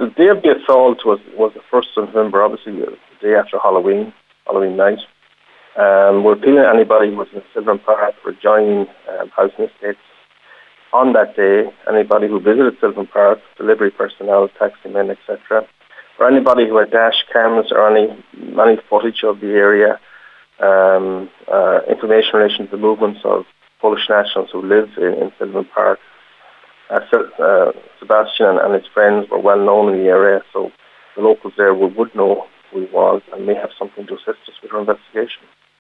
the day of the assault was the 1st of November, obviously the day after Halloween night. We're appealing to anybody who was in Silvan Park for joining housing estates on that day, anybody who visited Silvan Park, delivery personnel, taxi men, etc., or anybody who had dash cams or any footage of the area, information in relation to the movements of Polish nationals who live in Silvan Park. Sebastian and his friends were well known in the area, so the locals there would know who he was and may have something to assist us with our investigation.